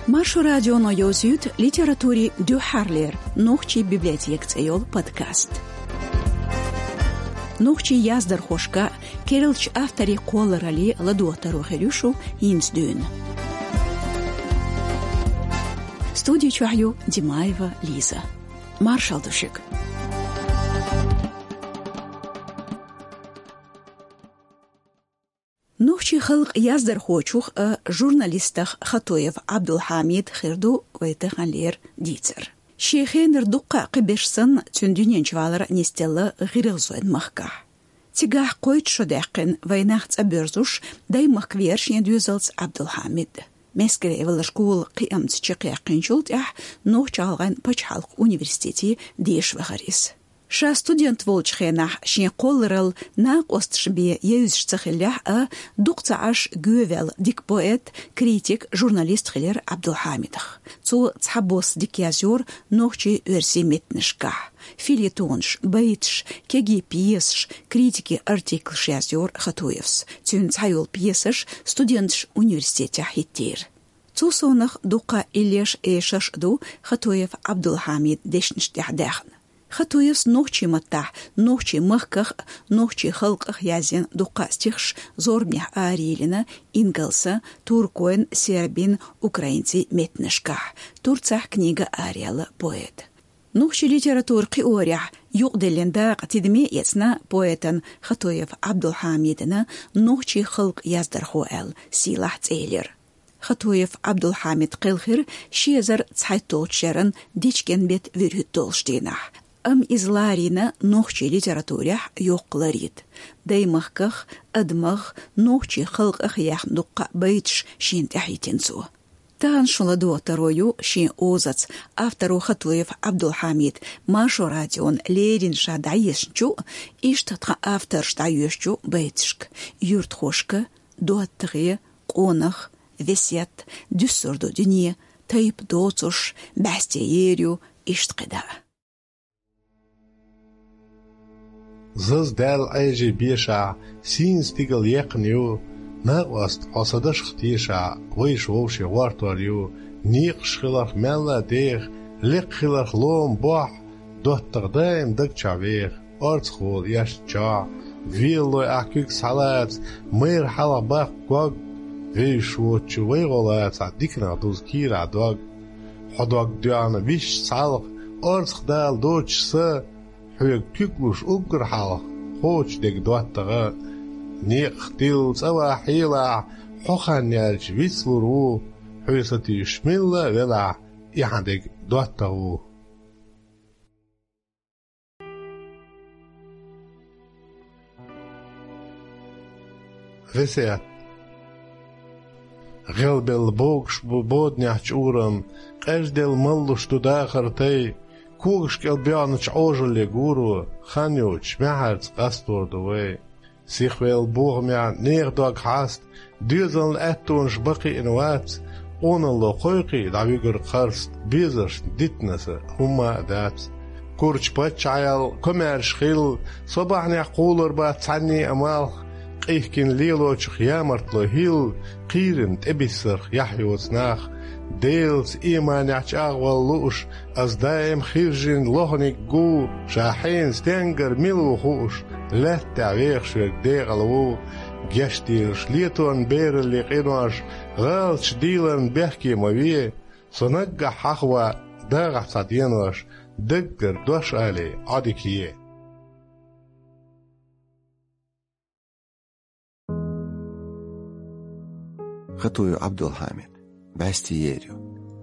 Маршу радионо ёзют литератури дюхарлер, нухчи библиотек цейол подкаст. Нухчи яздар хошка, керилч автори колорали ладуатару херюшу инсдюн. Студию чухаю Димаева Лиза. Маршал душик. Нухчи халк яздар хочух журналистах Хатоев Абдулхамид Хирду вайтаханлер дицер. Шейхенер дукка қибешсан цюндюнен чвалар нестелла гирилзуэн махка. Тигах койт шодеқин вайнахц аберзуш дай махквершне дюзалц Абдулхамид. Мескеревала школ қиамц чиқиақин шултях нухчи алған пачхалк университети дешвахарис. Ша студент волчхенах шин колрал нақ остшбе еюзшцахиллях дуқцааш гювел дик поэт, критик, журналист хилер Абдулхамидах. Цу цхабос дик язюр нохчи верси метнышках. Филетонш, бейтш, кеги пьесш, критики артиклш язюр Хатуевс. Цюн цайол пьесш студентш университетя хиттер. Цу сонах дуқа илеш эшаш ду Хатуев Абдулхамид дешнштях дахн. Хатуевс нохчи матах, нохчи махках, нохчи халках язен дукастихш, зорбнях арилина, ингалса, туркоин, сербин, украинцы метнышках. Турцах книга ариала поэт. Нохчи литератур қиорях, юқделенда қатидме ясна поэтан Хатуев Абдулхамидна, нохчи халк яздархуэл, силах цейлер. Хатуев Абдулхамид қилхир, шезар цайтолчеран, дичкен бет вирюттолштинах. Изларина нохчи литературях йоқларит. Даймахках, адмах, нохчи халках яхндуққа бейтш шин тахитинцу. Тан шуладу тарою шин озац автору Хатуев Абдулхамид Машу радион лерин шадайешчу иштатха автор штайешчу бейтшк. Юртхошка, дуаттығы, қонах, весет, дүссорду дүние, тайып доцуш, бәстеерю иштқида. Зыз дәл айжи беша, син стигал яқню, нағваст асадашқ тиша, вайш вовши вартарю, ниқ шхилах мәлла дех, лиқ хилах лом бах, доттағдайм даг чавех, арцхол яш ча, виллой акюк салац, мэр хала бах гваг, вейш вочу вейголац, а дикна дуз кира дог, ходваг дюана виш салах, арцх дал дочса, حيك كيكلوش أقر حال خوش ديك دواتغا نيق تيل سوا حيلا حوخان يالش ويسلورو حيستي شميلا ولا يحان ديك دواتغو غسيات غلب البوكش ببودنيحش أورم قجدل ملوش داخر تي كوغش كالبيانش عوجل لغورو خانيوش محرز قصدور دوي سيخويل بوغميا نيغ دوغ حاست ديزن الاتونش بقي انوات اونالو قويقي دعويقر قرست بيزرش ديتنس هما دات كورش باتش عيال كمارش خيل صباحني قولر بات عني امال قيحكين ليلوش خيامرت لو هيل قيرن تبسر يحيوز ناخ ديلز إيمان يحشاغ واللوش أز دايم خيرجين لوهنك جو شاحين ستنجر ميلو خوش لا تعويخ شوك ديغلو جاشتيرش ليتون بير اللي قينوش غالش ديلن بيحكي مويه صنقع حخوة داغح صدينوش دقر دوش آلي عادكيه Хатуев Абдулхамид Бәстиерю.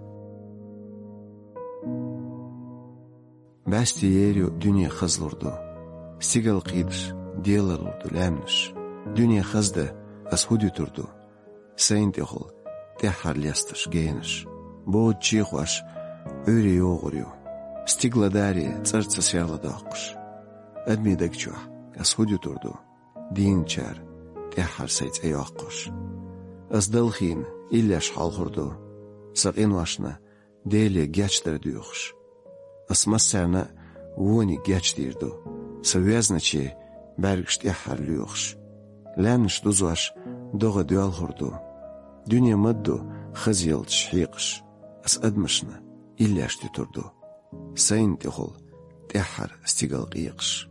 Бәстиерю дүния хызлурду. Сигал қидш, делалурду ләмніш. Дүния хызды асхуди турду. Сайнтехул техар лесташ гейніш. Bod чихуаш өре оғырю. Стигладари царца сярлады аққыш. Адмидагчуа асхуди турду. Динчар техар сайц ай аққыш. Аздалхин إلاش حالخردو ساقين واشنا ديلي جاتشتر ديوخش أسمسرنا ووني جاتشتيردو سويزنا چي برگشت يحر ليوخش لانش دوزواش دوغا ديال خردو دنيا مدو خزيل تشحيقش أس أدمشنا إلا أشتتردو سين تخل تحر استيقال قيقش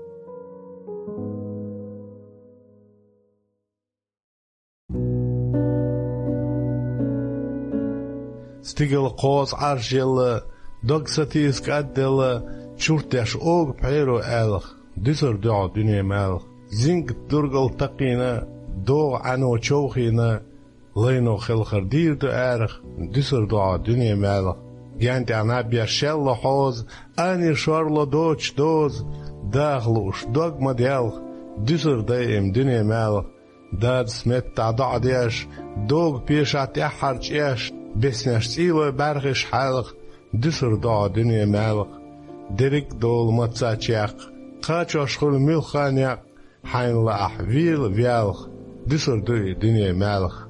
استيقال قوز عرش يلا دوغ ستيسك أدل شورتاش أوغ بحيرو آلخ ديسر دعا دنيا مالخ زنك درغل تقينا دو عنو چوخينا لينو خلخر دير دو آرخ ديسر دعا دنيا مالخ يعني أنا بيرشل حوز أني شارلو دوش دوز داخلوش دوغ مديالخ ديسر دايم دنيا مالخ داد سمت تعدع ديش دوغ بيشات يحرج إيش بسنش سيلو برغش حالخ ديسر دعا دنيا مالخ ديرك دول متساتشيق قاچ أشخل ملخانيق حين لأح ويل ويالخ ديسر دوي دنيا مالخ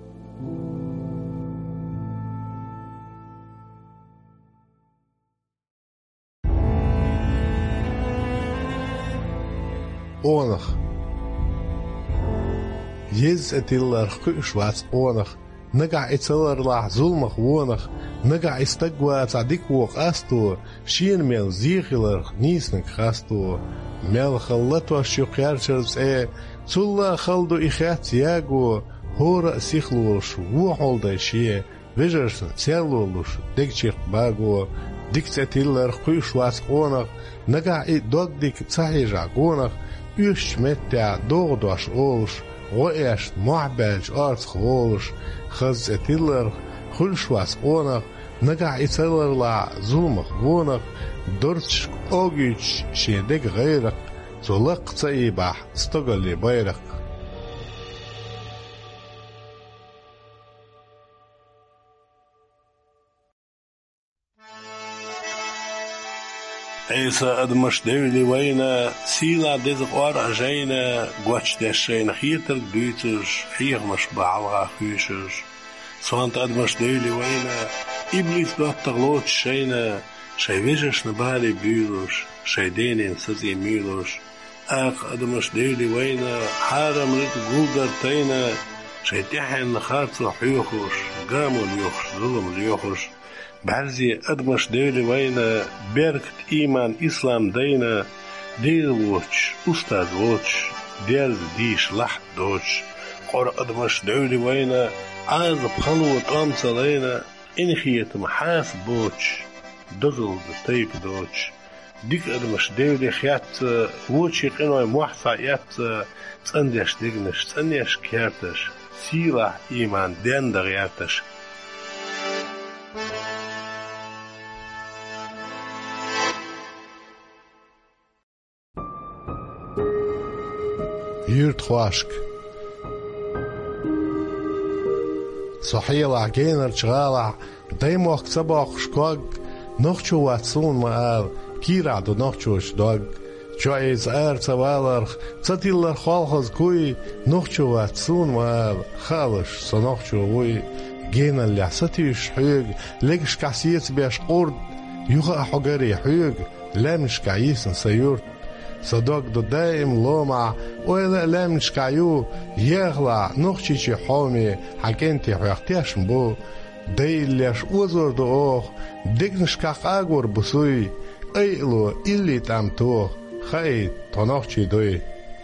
أونخ يز أتيلر خيش واس أونخ نقع إتسلر لح ظلمخ وونخ نقع استقوى تعديك وق أستو شين ميل زيخلر نيسنك خاستو ميل خلطو الشيقيار شربس تلا خلدو إخيات ياغو هورا سيخلوش وحول دايشي ويجرسن سيرلولوش ديكشيق باغو ديك تيلر خيش واس أونخ نقع إدوك ديك تسايجا قونخ يوش متع دوغدوش أولش وإيش معبالج أرض خولش خز أتيلر خلشواس أونخ نقع إتسلر لا ظلمخ وونخ دورتش أوغيش شيدك غيرك زلق تايباح استغلي بايرك عيسى أدمش دولي وينا سيلا ديزق وار أجينا قواتش داشين خيتر بيتش حيغ مش بعلغا خيشش سوانت أدمش دولي وينا إبليس بات تغلوت شينا شاي ويجش نبالي بيروش شاي دينين سزي ميلوش أق أدمش دولي وينا حارم ريت قوغر تينا شاي تحين نخارتو حيوخوش قامو ليوخش ظلم ليوخش بعرزي أدمش دولي وينا بيركت إيمان إسلام دينا ديل ووش أستاذ ووش ديل ديش لحد دوش قر أدمش دولي وينا عازب خلوة أمسا لينا إنخيت محاس بوش دغل تيب دوش ديك أدمش دولي خيات ووشي قنوي موحفا يات تسنديش ديگنش تسنديش كيرتش سيلا إيمان دين دغياتش يرت خواشك صحيلا جينر شغالع دايموخ تباق شكوغ نوخشو واتسون مال كيرا دو نوخشوش دوغ شويز تسوالرخ تساتيلر خالخز كوي نوخشو واتسون مال خالش سنوخشو وي جينا اللي عساتيش حيوغ ليكش كاسيت بيش قرد يوغا حقاري حيوغ لامش كايسن سيورت صدق دو دائم لومع وإذا لم نشكايو يغلع نخشيشي حومي حكينتي حيختيش مبو دي ليش وزور دو اوخ ديك نشكاق اغور بسوي ايلو إلي تامتوخ خاي تنخشي دوي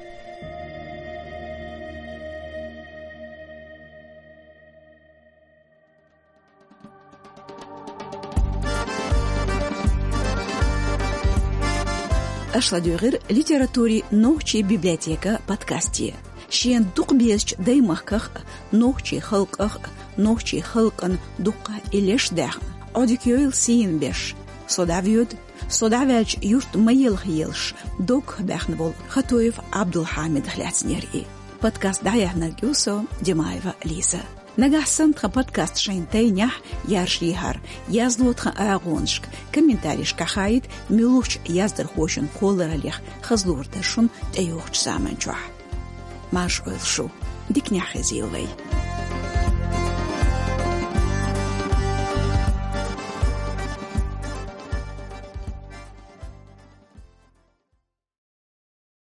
أشلادوغر ليتراتوري نوخشي بيبليотека подкасти. شين دوق بيسج دايمخخ نوخشي خلقخ نوخشي خلقن دوقا إليش داخ. أوديكيويل سين بيش. صداويود صداويج يورت ميل خيلش دوق باخنبول خطويف عبد الحامد خلاتنيري. подкаст دايح نرجوسو ديمايفا ليسا. نجح سنت بودكاست شينتينيح يارشيهر يازلوت خاغونشك كومنتاريش كخايد ميلوش يازدر خوشن قولراليخ خزلور درشون تيوخش سامنچوح ماش ويلشو ديك نيح خزيلوي